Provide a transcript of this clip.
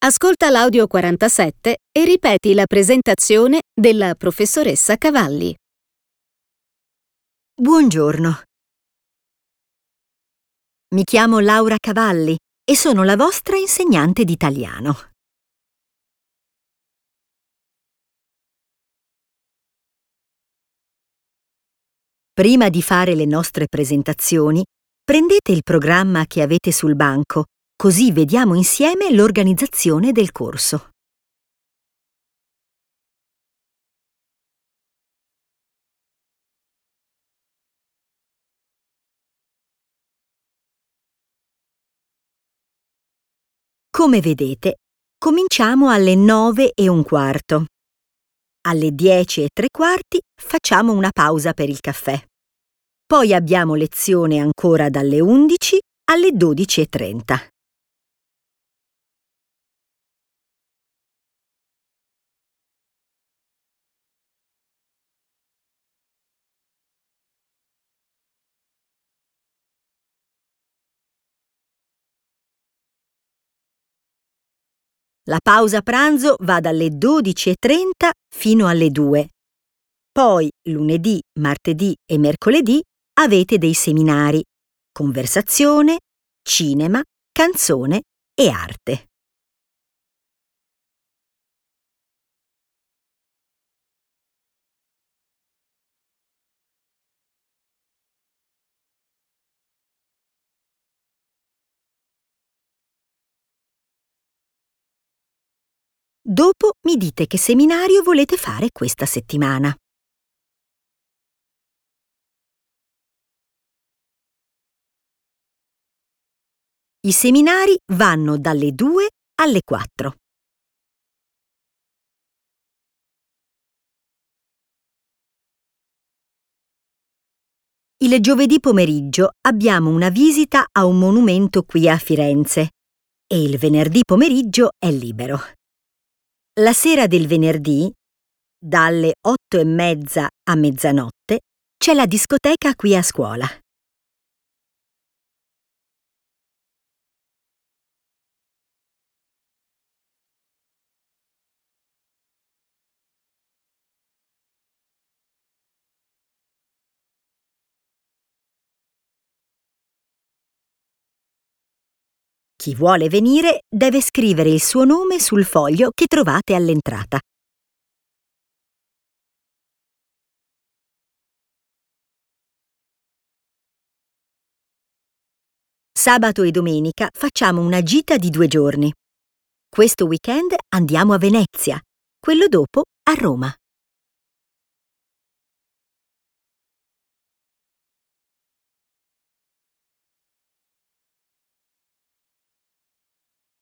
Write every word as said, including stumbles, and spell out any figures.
Ascolta l'audio quarantasette e ripeti la presentazione della professoressa Cavalli. Buongiorno. Mi chiamo Laura Cavalli e sono la vostra insegnante di italiano. Prima di fare le nostre presentazioni, prendete il programma che avete sul banco, così vediamo insieme l'organizzazione del corso. Come vedete, cominciamo alle nove e un quarto. Alle dieci e tre quarti facciamo una pausa per il caffè. Poi abbiamo lezione ancora dalle undici alle dodici e trenta. La pausa pranzo va dalle dodici e trenta fino alle due. Poi lunedì, martedì e mercoledì avete dei seminari, conversazione, cinema, canzone e arte. Dopo mi dite che seminario volete fare questa settimana. I seminari vanno dalle due alle quattro. Il giovedì pomeriggio abbiamo una visita a un monumento qui a Firenze e il venerdì pomeriggio è libero. La sera del venerdì, dalle otto e mezza a mezzanotte, c'è la discoteca qui a scuola. Chi vuole venire deve scrivere il suo nome sul foglio che trovate all'entrata. Sabato e domenica facciamo una gita di due giorni. Questo weekend andiamo a Venezia, quello dopo a Roma.